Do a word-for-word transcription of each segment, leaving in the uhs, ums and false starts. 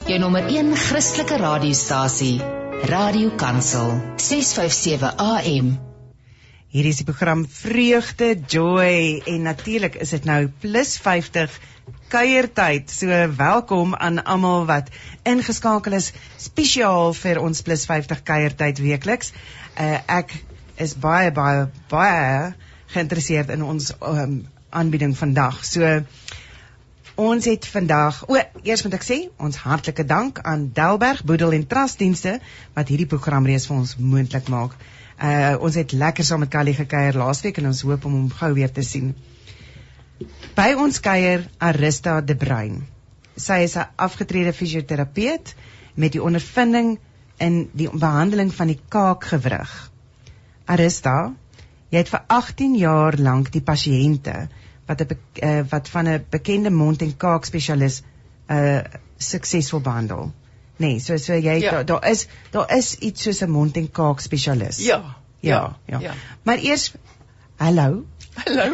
Jou nommer een Christelike radiostasie, Radio Kansel, ses vyf sewe A M. Hier is die program Vreugde, Joy en natuurlik is dit nou plus vyftig kuiertyd. So welkom aan almal wat ingeskakel is spesiaal vir ons plus vyftig kuiertyd weekliks. Uh, ek is baie baie baie geïnteresseerd in ons um, aanbieding vandag. So ons het vandag, o, eers moet ek sê, ons hartlike dank aan Delberg, Boedel en Trustdienste wat hierdie program reeds vir ons moontlik maak. Uh, ons het lekker saam met Callie gekuier laasweek en ons hoop om hom gou weer te sien. By ons kuier Arista de Bruin. Sy is 'n afgetrede fisioterapeut met die ondervinding in die behandeling van die kaakgewrig. Arista, jy het vir agtien jaar lank die pasiënte wat, een, uh, wat van 'n bekende mond- en kaakspesialis uh, suksesvol behandel. Nee, so so jy ja. daar da is daar is iets soos 'n mond- en kaak spesialis. Ja, ja, ja. ja. Maar eers hallo. Hallo.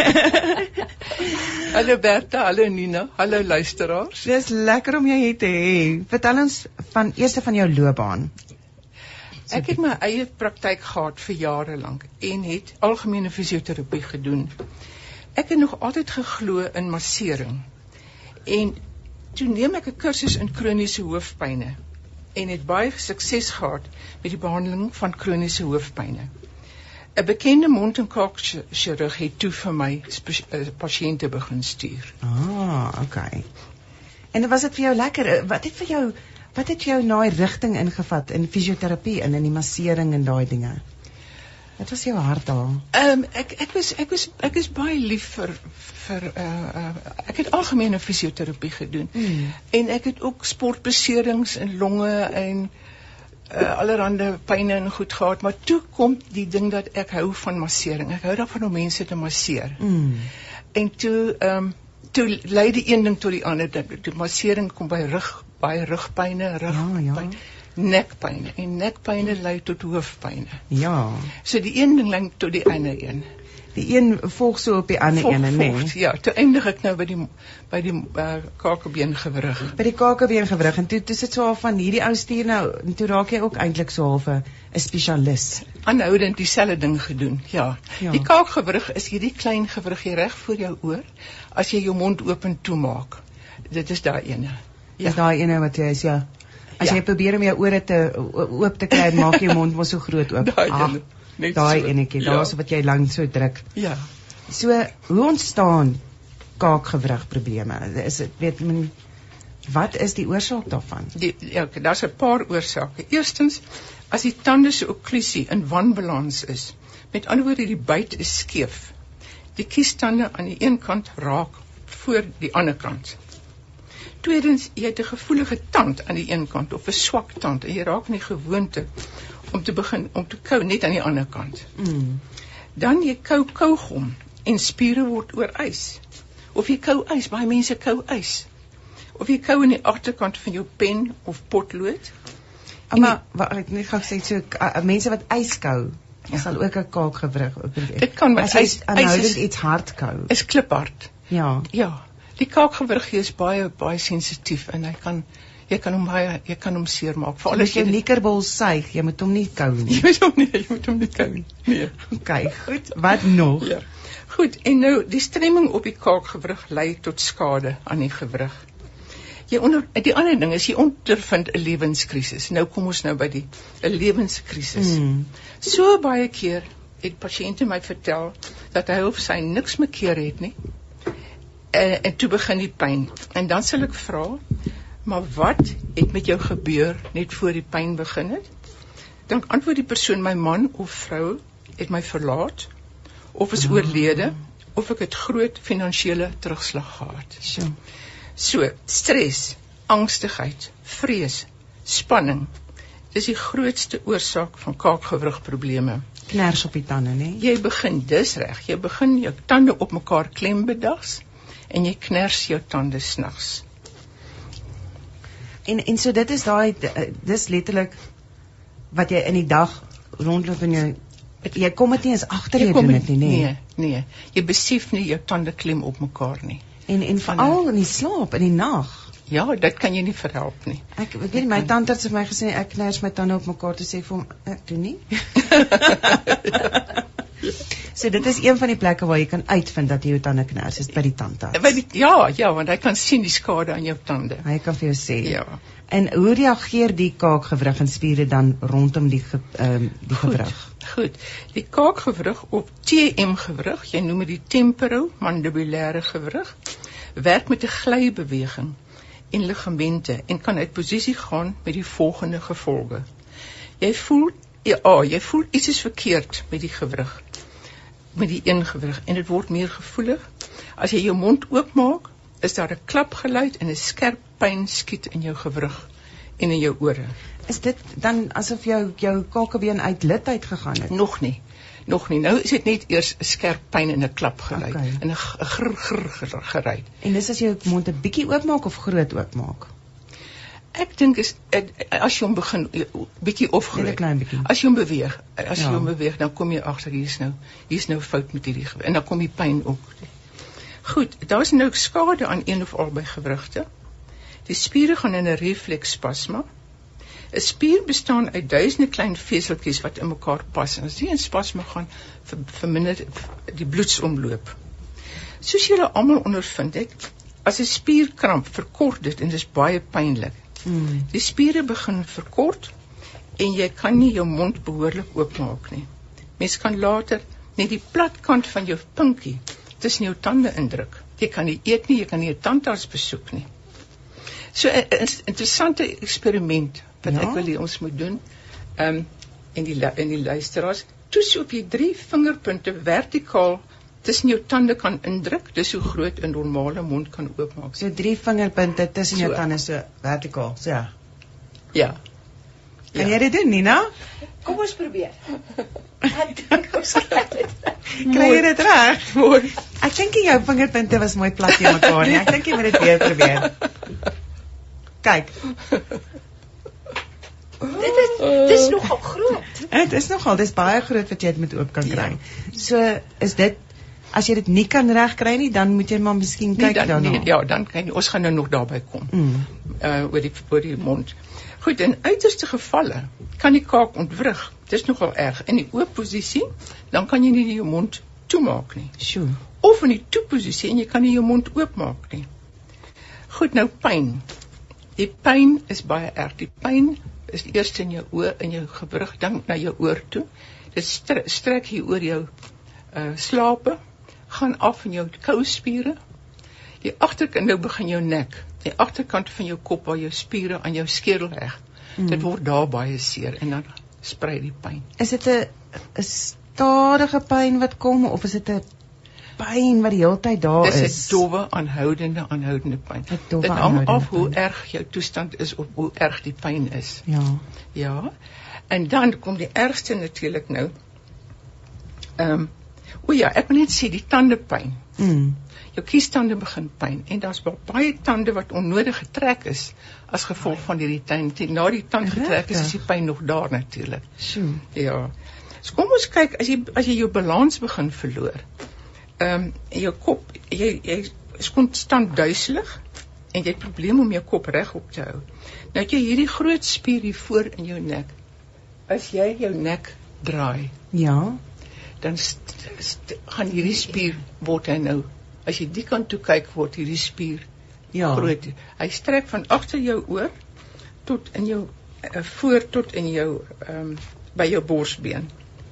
Hallo Bertha, hallo Nina, hallo luisteraars. Dis lekker om jou hier te hê. Vertel ons van eerste van jou loopbaan. So ek het my eie praktyk gehad vir jare lank en het algemene fisioterapie gedoen. Ek het nog altyd geglo in massering. En toe neem ek 'n kursus in kroniese hoofpyne en het baie sukses gehad met die behandeling van kroniese hoofpyne. 'n Bekende mond- en kaakchirurg het toe vir my pasiënte begin stuur. Ah, okay. En was dit vir jou lekker? Wat het vir jou wat het jou na die rigting ingevat in fisioterapie en in die massering en daai dinge? Wat was jou hart daar? Ehm um, ek ek was ek was ek is baie lief vir vir uh, uh ek het algemene fisioterapie gedoen. Mm. En ek het ook sportbeserings in longe en uh, allerhande pyne en goed gehad, maar toe kom die ding dat ek hou van massering. Ek hou daarvan om mense te masseer. Mm. En toe ehm um, toe lei die een ding tot die ander ding. Die massering kom by rug, baie rugpyne, rugpyne. Ja, ja. Nekpyne en nekpyne lei tot hoofpyne. Ja. So die een ding lei tot die ander een. Die een volg so op die ander ene, nee. Ja, toe eindig ek nou by die by die uh, kakebeengewrig. By die kakebeengewrig en toe toe sit so half van hierdie ou stuur nou en toe raak jy ook eintlik so half 'n spesialis. Aanhoudend dieselfde ding gedoen. Ja. ja. Die kaakgewrig is hierdie klein gewrig hier reg voor jou oor as jy jou mond oop en toe maak. Dit is daai ene. Ja. Dis daai ene wat jy is, ja. As ja. jy probeer om jou ore te oop te kry, maak jy mond mos so groot oop. Daai ene. Net daai so. enetjie, Ja. daar's wat jy lank so druk. Ja. So, hoe ontstaan kaakgewrig probleme? Is dit weet men wat is die oorsaak daarvan? Die ja, okay, daar's 'n paar oorsake. Eerstens, as die tande se okklusie in wanbalans is. Met ander woorde, die byt is skeef. Die kiestande aan die een kant raak voor die ander kant. Tweedens, jy het 'n gevoelige tand aan die een kant of 'n swak tand en jy raak nie gewoonte om te begin om te kou net aan die ander kant. Mm. Dan jy kou kougom en spiere word oorys. Of jy kou ys, baie mense kou ys. Of jy kou in die agterkant van jou pen of potlood. Maar wat ek net gou sê so uh, mense wat ys kou, ja. sal ook 'n kaakgewrig opbreek. Dit kan met ys aanhoudend iets hard kou. Is kliphard. Ja. Ja. Die kaakgewrig is baie baie sensitief en hy kan jy kan hom baie jy kan hom seermaak. Veral as jy nikkerbol suig, jy moet hom nie kou nie. Jy moet hom nie, jy moet hom nie kou nie. Nee. Okay, goed. Wat nog? Ja. Goed, en nou die stremming op die kaakgewrig lei tot skade aan die gewrig. Jy onder die ander ding is jy ondervind 'n lewenskrisis. Nou kom ons nou by die 'n lewenskrisis. Mm. So baie keer het pasiënte my vertel dat hy of sy niks meer keer het nie. En, en toe begin die pyn. En dan sal ek vra, maar wat het met jou gebeur net voor die pyn begin het? Dan antwoord die persoon, my man of vrou het my verlaat, of is oorlede, of ek het groot finansiële terugslag gehad. Sure. So, stres, angstigheid, vrees, spanning, dis die grootste oorsaak van kaakgewrigprobleme. Kners op die tande, nee? Jy begin dis reg, jy begin jou tande op mekaar klem bedags, en jy kners jou tande snags. En en so dit is daai dis letterlik wat jy in die dag rondloop en jy jy kom dit nie eens agter jy doen dit nie, nee. Nee, nee. Jy besef nie jou tande klem op mekaar nie. En en veral in die slaap, in die nag. Ja, dit kan jy nie verhelp nie. Ek ek weet my tante het vir my gesê ek kners my tande op mekaar te sê vir hom ek doen nie. So dit is een van die plekke waar jy kan uitvind dat jy jou tande kners is by die tandarts. By die, ja, ja, want hy kan sien die skade aan jou tande. Hy kan vir jou sê. Ja. En hoe reageer die kaakgewrig en spiere dan rondom die ge, um, die Goed, gewrig? goed. Die kaakgewrig op T M gewrig, jy noem dit temporomandibulaire gewrig, werk met 'n glybeweging en ligamente en kan uit posisie gaan met die volgende gevolge. Jy voel ja, jy voel iets is verkeerd met die gewrig, met die een gewrig en dit word meer gevoelig. As jy jou mond oopmaak, is daar 'n klapgeluid en 'n skerp pyn skiet in jou gewrig en in jou ore. Is dit dan asof jou jou kakebeen uit lid uitgegaan het? Nog nie. Nog nie. Nou is dit net eers 'n skerp pyn en 'n klapgeluid Okay. en 'n grr grr grr geruit. En dis as jy jou mond 'n bietjie oopmaak of groot oopmaak? Ek dink is as jy hom begin bietjie of Net 'n groot. klein bietjie. As jy hom beweeg, as Ja. jy hom beweeg, dan kom jy agter hier's nou hier's nou fout met hierdie gewrig en dan kom die pyn ook. Goed, daar's nou skade aan een of albei gewrigte. Die spiere gaan in 'n refleksspasma. 'n Spier bestaan uit duisende klein veseltjies wat in mekaar pas en as die in spasma gaan, ver, verminder die bloedsomloop. Soos julle almal ondervind het, as 'n spier kramp, verkort dit en dit is baie pynlik. Hmm. Die spiere begin verkort en jy kan nie jou mond behoorlik oopmaak nie. Mens kan later net die platkant van jou pinkie tussen jou tande indruk. Jy kan nie eet nie, jy kan nie 'n tandarts besoek nie. So 'n interessante eksperiment wat Ja? ek wil hê ons moet doen. Ehm um, en die en die luisteraars, toets op jy drie vingerpunte vertikaal tussen jou tande kan indruk, dis hoe groot 'n normale mond kan oopmaak. So drie vingerpunte tussen jou So. tande so vertikaal. So ja. Ja. Kan jy dit doen, Nina? Kom ons probeer. Ek dink ons kry dit. Kry jy dit reg? Mooi. Ek dink jou vingerpunte was mooi plat teen mekaar nie. Ek dink jy moet dit weer probeer. Kyk, Dit is dis nogal groot. dit is nogal, dis baie groot wat jy dit met oop kan kry. So is dit as jy dit nie kan regkry nie, dan moet jy maar miskien Nee, kyk dan, daarna. nee, ja, dan kan jy, ons gaan nou nog daarby kom. Mm. Uh oor die oor die mond. Goed, in uiterste gevalle kan die kaak ontwrig. Dis nogal erg in die oop posisie, dan kan jy nie jou mond toemaak nie. Sjoe. Of in die toe posisie en jy kan nie jou mond oopmaak nie. Goed, nou pyn. Die pyn is baie erg. Die pyn is eers in jou oor, in jou gewrig, dan na jou oor toe. Dit strek, strek hier oor jou uh slape, gaan af in jou kouspiere. Die agterkant nou begin jou nek. Die agterkant van jou kop waar jou spiere aan jou skedel heg. Mm. Dit word daar baie seer en dan sprei die pyn. Is dit 'n 'n stadige pyn wat kom of is dit 'n pyn wat die hele tyd daar Dis is? 'n dowwe, aanhoudende, aanhoudende pyn. 'n dowwe, Dit hang af aanhoudende hoe pyn. erg jou toestand is of hoe erg die pyn is. Ja. Ja. En dan kom die ergste natuurlik nou. Ehm um, o ja, ek wil net sê die tandepyn. Mm. Jou kiestande begin pyn en daar's baie tande wat onnodig getrek is as gevolg van hierdie tand. Na die tand getrek is, is die pyn nog daar natuurlik. Sjoe. Ja. So kom ons kyk as jy as jy jou balans begin verloor. Ehm um, jou kop, jy jy is konstant duiselig en jy het probleme om jou kop reg op te hou. Nou het jy hierdie groot spier hier voor in jou nek. As jy jou nek draai, Ja. dan st st gaan hierdie spier word hy nou. As jy die kant toe kyk, word hierdie spier Ja. groot. Hy strek van agter jou oor tot in jou uh, voor tot in jou ehm um, by jou borsbeen.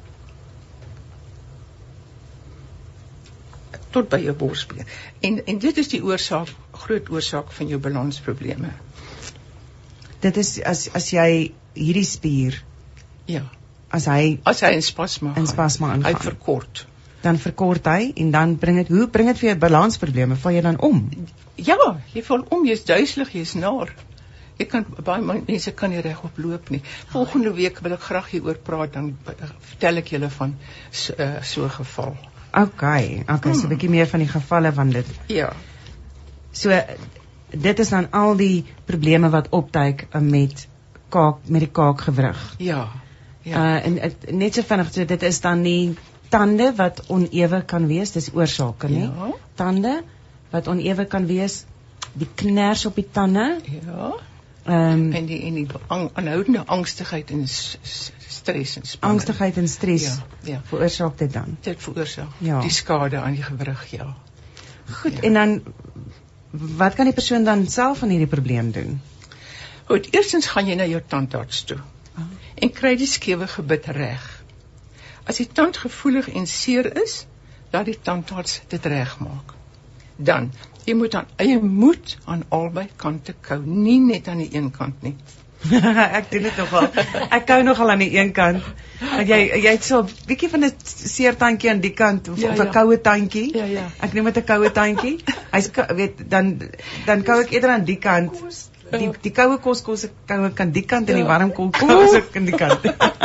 Tot by jou borsbeen. En en dit is die oorsaak, groot oorsaak van jou balansprobleme. Dit is as as jy hierdie spier Ja. as hy As hy in spasma in gaan, spasma hy aangaan, verkort. dan verkort hy en dan bring dit hoe bring dit vir jou balansprobleme? Val jy dan om? Ja, jy val om, jy's duiselig, jy's naar. Jy kan baie mense kan nie regop loop nie. Volgende week wil ek graag hieroor praat, dan vertel ek julle van so 'n uh, so geval. Okay, okay, so 'n bietjie meer van die gevalle van dit. Ja. So dit is dan al die probleme wat opduik uh, met kaak met die kaakgewrig. Ja. Ja. Uh en uh, net so vinnig, so dit is dan nie tande wat onewe kan wees, dis oorsake, nie? Ja. Tande wat onewe kan wees, die kners op die tande, Ja. ehm En die en die ang, aanhoudende angstigheid en s, s, stres en spanning. angstigheid en stres Ja, ja. veroorsaak dit dan. Dit veroorsaak Ja. die skade aan die gewrig, ja. Goed, Ja. en dan wat kan die persoon dan self aan hierdie probleem doen? Goed, eerstens gaan jy na jou tandarts toe. Oh. En kry die skewe gebit reg. As die tand gevoelig en seer is, laat die tandarts dit regmaak. Dan, jy moet aan jy moet aan albei kante kou, nie net aan die een kant nie. Ek doen dit nogal. Ek kou nogal aan die een kant. Want jy jy het so 'n bietjie van 'n seer tandjie aan die kant of, Ja, of 'n ja. koue tandjie. Ja, ja. Ek noem dit 'n koue tandjie. Hy's ko- weet dan dan kou ek eerder aan die kant. Die die koue kos kos ek kou ek aan die kant en die Ja. warm kos kos ek aan die kant.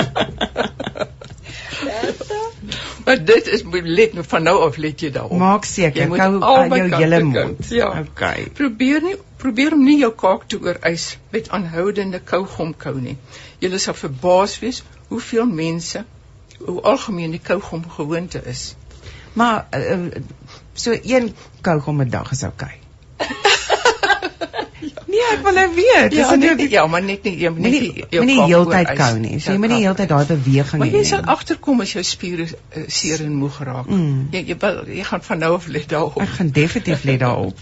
Maar dit is let van nou af let jy daarop. Maak Jy seker moet kou aan albei jou kante hele kou. mond. Ja. Okay. Probeer nie probeer om nie jou kaak te ooreis met aanhoudende kougom kou nie. Jy sal verbaas wees hoeveel mense hoe algemeen die kougom gewoonte is. Maar uh, so een kougom 'n dag is okay. Nee, ek wil nou weet. Ja, Dis net, net ja, maar net nie jy moet Moenie nie jou moenie kaak heeltyd ooreis. kou nie. So jy Ja, moet nie kaak. heeltyd daai beweging Maar hê jy nie. sal agterkom as jou spiere uh, seer en moeg raak. Mm. Jy, jy wil- jy gaan van nou af let daarop. Ek gaan definitief let daarop.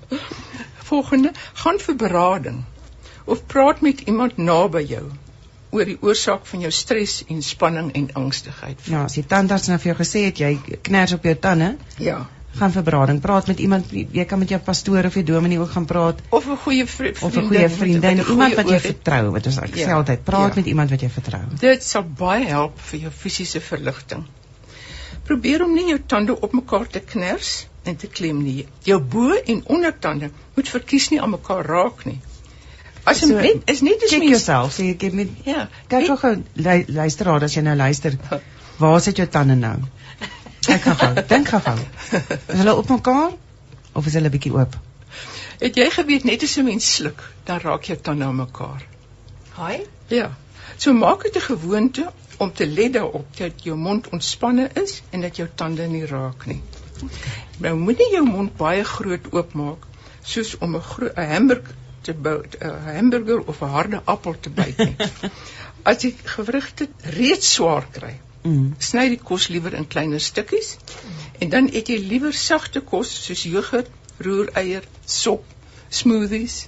Volgende, gaan vir berading of praat met iemand naby jou oor die oorsaak van jou stres en spanning en angstigheid. Ja, as die tandarts nou vir jou gesê het jy kners op jou tande, Ja. gaan vir berading. Praat met iemand, jy kan met jou pastoor of jou dominee ook gaan praat Of 'n goeie vri of 'n goeie vriendin, met 'n iemand goeie wat jy oor- vertrou, wat ons ek Ja, sê altyd, praat ja. met iemand wat jy vertrou. Dit sal baie help vir jou fisiese verligting. Probeer om nie jou tande op mekaar te kners en te klem nie. Jou bo- en ondertande moet verkies nie aan mekaar raak nie. As 'n So, mens is nie dis Check mens yourself, so jy gee met ja, kyk gou gou lu- luisteraar as jy nou luister. Waar sit jou tande nou? Kyk gou gou, dink gou gou. Is hulle op mekaar of is hulle bietjie oop? het jy geweet net as 'n mens sluk, dan raak jou tande aan mekaar. Hi. Ja. So maak dit 'n gewoonte om te let daarop dat jou mond ontspanne is en dat jou tande nie raak nie. Nou moenie jou mond baie groot oopmaak soos om 'n gro- 'n hamburger te bou, 'n hamburger of 'n harde appel te byt nie. As die gewrigte reeds swaar kry, Mm. sny die kos liewer in kleiner stukkies en dan eet jy liewer sagte kos soos jogurt, roereier, sop, smoothies.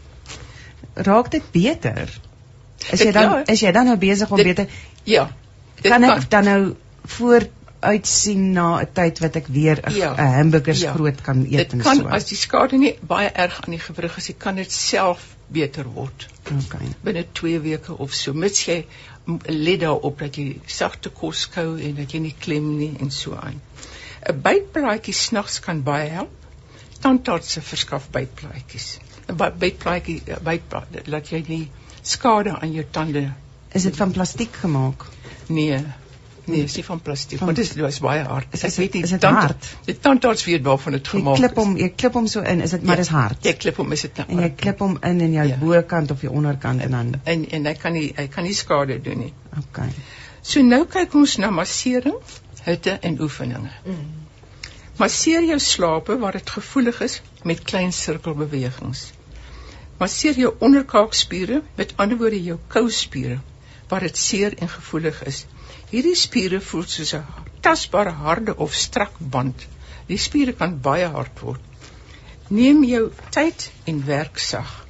Raak dit beter? Is Dit- jy dan ja. is jy dan nou besig om Dit- beter Ja. dit kan ek dan nou vooruitsien na 'n tyd wat ek weer 'n Ja. 'n hamburgers Ja. groot kan eet Dit en kan so. as die skade nie baie erg aan die gewrig is, kan dit self beter word Okay. binne twee weke of so. Mits jy m- let daarop dat jy sagte kos kou en dat jy nie klem nie en so aan. 'n Bytplaatjie snags kan baie help. Tandartse verskaf bytplaatjies. 'n by- Bytplaatjie bytplaat laat jy nie skade aan jou tande. Is dit van plastiek gemaak? Nee. Nee, is nie van plastiek, Van- want dit is, dit is baie hard. Is Ek dit- weet nie, is dit tand- hard? Die tandarts weet waarvan dit Jy gemaak klip is. hom, jy klip hom so in, is dit maar Ja, dis hard. Jy klip hom is dit nou En jy hard. klip hom in in jou Ja. bokant of jou onderkant en dan en en hy kan nie hy kan nie skade doen nie. okay. So nou kyk ons na massering, hitte en oefeninge. Mm. Masseer jou slape waar dit gevoelig is met klein sirkelbewegings. Masseer jou onderkaakspiere, met ander woorde jou kouspiere, waar dit seer en gevoelig is. Hierdie spiere voel soos 'n tasbare harde of strak band. Die spiere kan baie hard word. Neem jou tyd en werk sag.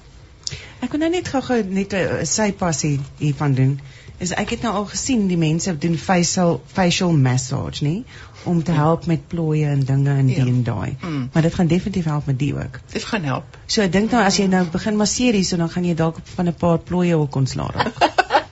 Ek wil nou net gou-gou net 'n sypassie hiervan doen. Is ek het nou al gesien die mense doen facial facial massage, nie, om te help met plooie en dinge en die Ja. en daai. Mm. Maar dit gaan definitief help met die ook. Dit gaan help. So ek dink nou as jy nou begin masseer hier, so dan gaan jy dalk van 'n paar plooie ook ontslaa raak.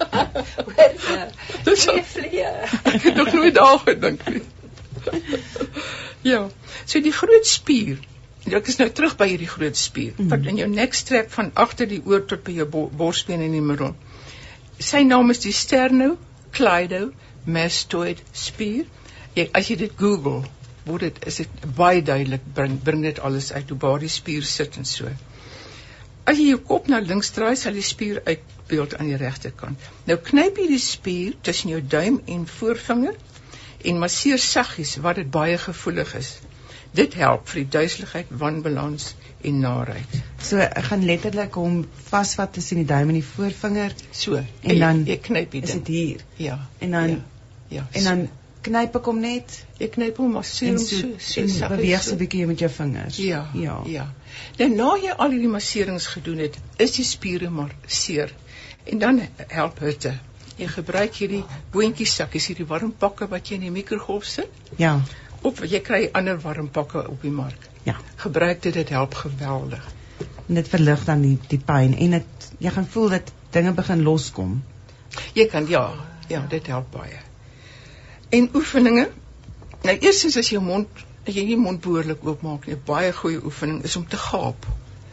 Dit is Goeie vliee. Ek het nog nooit daar gedink nie. Ja, so die groot spier. Ek is nou terug by hierdie groot spier. Mhm. Wat in jou nek strek van agter die oor tot by jou bo borsbeen en die middel. Sy naam is die sternocleidomastoid spier. Jy, as jy dit Google, word dit is dit baie duidelik bring bring dit alles uit hoe waar die spier sit en so. As jy jou kop na links draai, sal die spier uitbeeld aan die regterkant. Nou knyp jy die spier tussen jou duim en voorvinger en masseer saggies waar dit baie gevoelig is. Dit help vir die duiseligheid, wanbalans en naarheid. So ek gaan letterlik hom vasvat tussen die duim en die voorvinger So, en dan jy knyp die is ding. dit hier. Ja. En dan ja, ja, en dan knyp ek hom net jy knyp hom maar so en so, so, so, en so beweeg so 'n bietjie met jou vingers. Ja, ja. ja. Dan na jy al hierdie masserings gedoen het, is die spiere maar seer. En dan help hitte. Jy gebruik hierdie boontjies sakkies, hierdie warm pakke wat jy in die mikrogolf sit, Ja. of jy kry ander warm pakke op die mark. Ja. Gebruik dit, dit help geweldig. En dit verlig dan die die pyn en dit jy gaan voel dat dinge begin loskom. Jy kan ja, ja, dit help baie. En oefeninge. Nou eerstens as jou mond, as jy nie mond behoorlik oopmaak nie, 'n baie goeie oefening is om te gaap.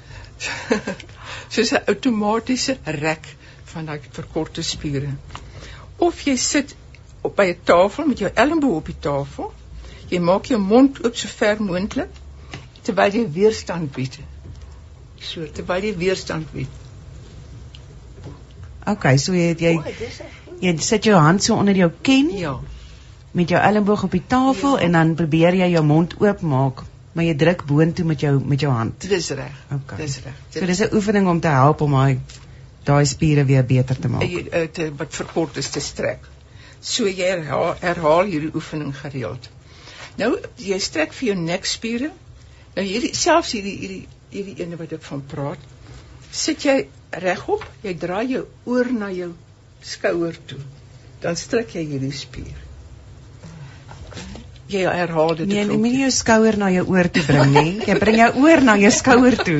Soos 'n outomatiese rek van daai verkorte spiere. Of jy sit op by 'n tafel met jou elmboog op die tafel. Jy maak jou mond oop so ver moontlik terwyl jy weerstand bied. So terwyl jy weerstand bied. Okay, so jy jy, O, dis ek. jy sit jou hand so onder jou kin Ja. met jou elmboog op die tafel Ja. en dan probeer jy jou mond oopmaak, maar jy druk boontoe met jou met jou hand. Dis reg. Okay. Dis reg. So dis 'n oefening om te help om daai daai spiere weer beter te maak. Jy, uh, te, wat verkort is te strek. So jy herhaal, herhaal hierdie oefening gereeld. Nou jy strek vir jou nekspiere. Nou hierdie selfs hierdie hierdie hierdie ene wat ek van praat. Sit jy regop, jy draai jou oor na jou skouer toe. Dan strek jy hierdie spier. Jy herhaal dit. Nee, een jy moet klomp nie jou skouer na jou oor toe bring nie. Jy bring jou oor na jou skouer toe.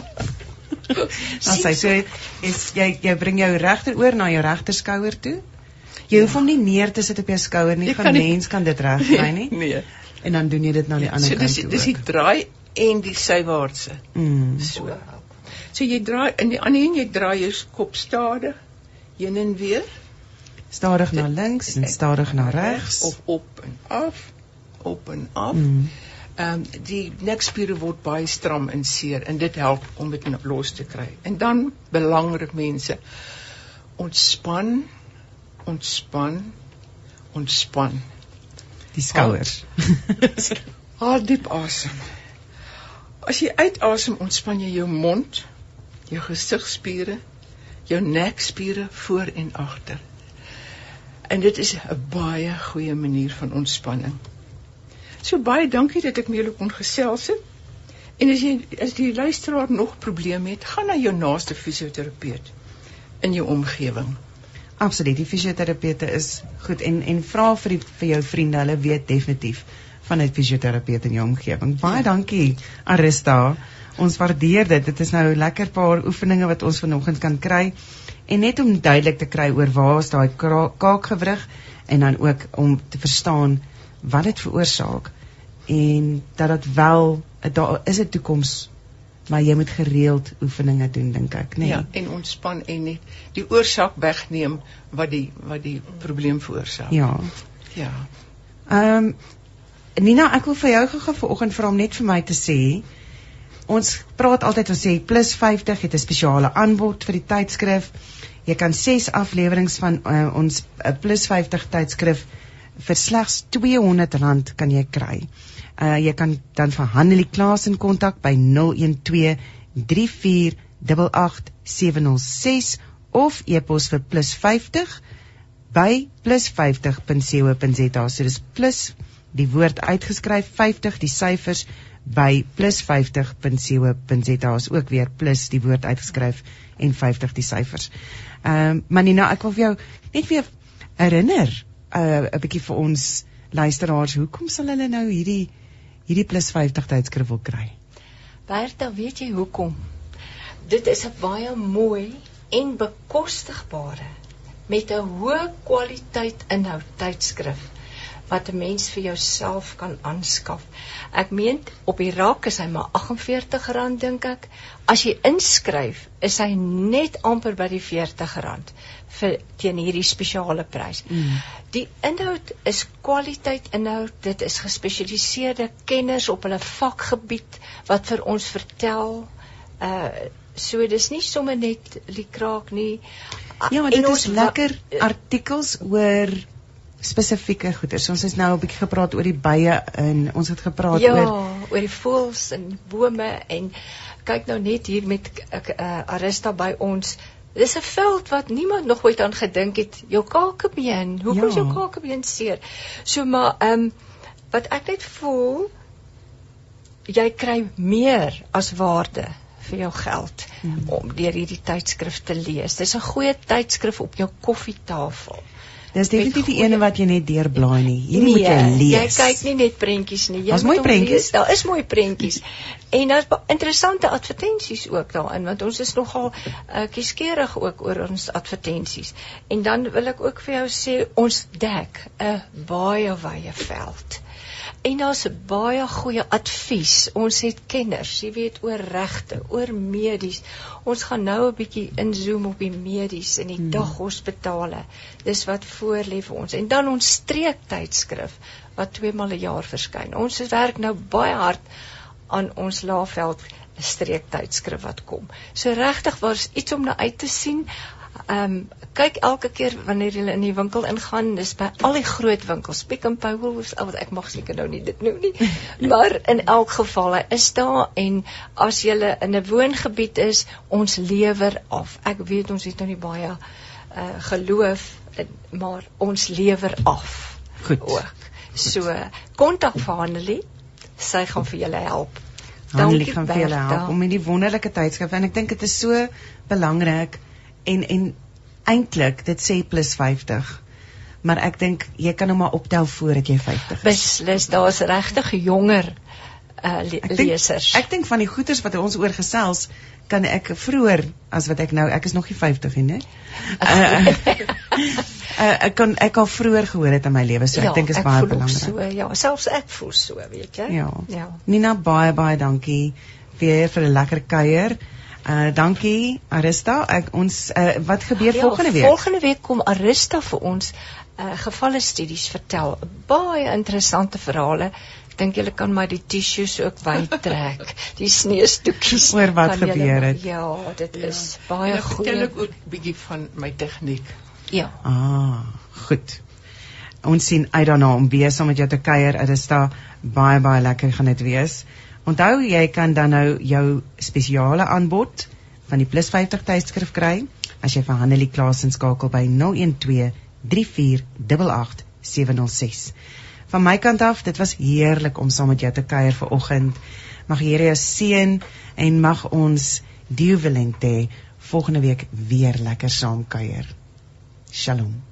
Dan sê so is jy jy bring jou regteroor na jou regter skouer toe. Jy hoef hom nie neer te sit op jou skouer nie. Jy Van kan nie- mens kan dit reg kry nie. Nee. En dan doen jy dit na die ander So kant dis toe. dis die ook. draai en die sywaartse. Mm. So. So jy draai in die ander een jy draai jou kop stadig heen en weer Stadig na links en stadig na regs. of op en af, op en af. Mm. Ehm um, die nekspiere word baie stram en seer en dit help om dit los te kry. En dan belangrik mense, ontspan, ontspan, ontspan. Die skouers. Haal diep asem. As jy uitasem, ontspan jy jou mond, jou gesigspiere, jou nekspiere voor en agter. En dit is 'n baie goeie manier van ontspanning. So baie dankie dat ek met julle kon gesels het. En as jy as die luisteraar nog probleme het, gaan na jou naaste fisioterapeut in jou omgewing. Absoluut, die fisioterapeute is goed en en vra vir die, vir jou vriende, hulle weet definitief van 'n fisioterapeut in jou omgewing. Baie ja. dankie Arista. Ons waardeer dit. Dit is nou 'n lekker paar oefeninge wat ons vanoggend kan kry en net om duidelik te kry oor waar is daai kaakgewrig en dan ook om te verstaan wat dit veroorsaak en dat dit wel daar is 'n toekoms, maar jy moet gereeld oefeninge doen dink ek, nee. Ja, en ontspan en net die oorsaak wegneem wat die wat die probleem veroorsaak. Ja. Ja. Ehm um, Nina, ek wil vir jou gou vanoggend vra om net vir my te sê, ons praat altyd, ons sê plus vyftig het 'n spesiale aanbod vir die tydskrif. Jy kan ses afleweringe van uh, ons uh, plus vyftig tydskrif vir slegs tweehonderd rand kan jy kry. Uh, jy kan dan vir Hanelie Klaas in kontak by nul een twee drie vier agt agt sewe nul ses of e-pos vir plus vyftig by plus vyftig punt co punt za. So dis plus die woord uitgeskryf vyftig die syfers by plus vyftig punt co punt za is ook weer plus die woord uitgeskryf en vyftig die syfers. Ehm um, maar Nina, ek wil vir jou net weer herinner 'n uh, bietjie vir ons luisteraars, hoekom sal hulle nou hierdie hierdie plus vyftig tydskrif wil kry? Bertha, weet jy hoekom? Dit is 'n baie mooi en bekostigbare met 'n hoë kwaliteit inhoud tydskrif wat 'n mens vir jouself kan aanskaf. Ek meen op die rak is hy maar agt en veertig rand dink ek. As jy inskryf, is hy net amper by die veertig rand vir teen hierdie spesiale prys. Mm. Die inhoud is kwaliteit inhoud, dit is gespesialiseerde kenners op hulle vakgebied wat vir ons vertel. Uh so dis nie sommer net liekraak nie. Ja, maar dit is lekker artikels oor spesifieke goeders. Ons is nou 'n bietjie gepraat oor die bye en ons het gepraat ja, oor oor die voëls en bome en kyk nou net hier met uh, Arista by ons. Dis 'n veld wat niemand nog ooit aan gedink het. Jou kakebeen, hoekom Ja. is jou kakebeen seer? So maar ehm um, wat ek net voel, jy kry meer as waarde vir jou geld Hmm. om deur hierdie tydskrif te lees. Dis 'n goeie tydskrif op jou koffietafel. dis definitief die goeie- ene wat jy net deurblaai nie. Hierdie moet jy Nee, lees. Jy kyk nie net prentjies nie. Jy Daar's moet mooi hom prentjies. lees. Daar is mooi prentjies. En daar's ba- interessante advertensies ook daarin, want ons is nogal uh, kieskeurig ook oor ons advertensies. En dan wil ek ook vir jou sê, ons dek 'n baie wye veld. En daar's baie goeie advies. Ons het kenners, jy weet, oor regte, oor medies. Ons gaan nou 'n bietjie inzoom op die medies en die Hmm. daghospitale. Dis wat voor lê vir ons. En dan ons streektydskrif wat twee maal 'n jaar verskyn. Ons werk nou baie hard aan ons Laagveld streektydskrif wat kom. So regtig was iets om na uit te sien. Ehm um, kyk elke keer wanneer jy in die winkel ingaan, dis by al die groot winkels, Pick n Pay, Woolworths, wat ek mag seker nou nie dit noem nie, maar in elk geval hy is daar en as jy in 'n woongebied is, ons lewer af. Ek weet ons het nou nie baie uh, geloof, maar ons lewer af. Goed. Ook. So kontak vir Hanelie, sy gaan vir julle help. Hanelie Dankie, gaan vir julle Bertha. help om in die wonderlike tydskrif en ek dink dit is so belangrik en en eintlik dit sê plus vyftig, maar ek dink jy kan hom maar optel voordat jy vyftig is. Beslis, daar's regtig jonger uh, le Ek dink- lesers. Ek dink van die goeters wat ons oor gesels, kan ek vroeër as wat ek nou, ek is nog nie vyftig nie, né? Uh, uh, ek kan ek al vroeër gehoor het in my lewe, so ek dink is ek baie voel ook belangrik. So, ja, selfs ek voel so, weet jy? Ja. Ja. Nina, baie baie dankie weer vir 'n lekker kuier. Uh dankie Arista. Ek ons uh, wat gebeur Ja, volgende week? Volgende week kom Arista vir ons uh, gevalle studies vertel. Baie interessante verhale. Ek dink julle kan maar die tissues ook bytrek. Die sneeustoekies. Oor wat kan julle gebeur maar- het. Ja, dit is En baie ek vertel goed. ek ook 'n bietjie van my tegniek. Ja. Ah, goed. Ons sien uit daarna om weer saam met jou te kuier. Arista, baie baie lekker gaan dit wees. Onthou, jy kan dan nou jou spesiale aanbod van die plus vyftig tydskrif kry as jy vir Hanelie Klaasen skakel by nul een twee drie vier agt agt sewe nul ses. Van my kant af, dit was heerlik om saam met jou te kuier vanoggend. Mag die Here jou seën en mag ons die Juwelente volgende week weer lekker saam kuier. Shalom.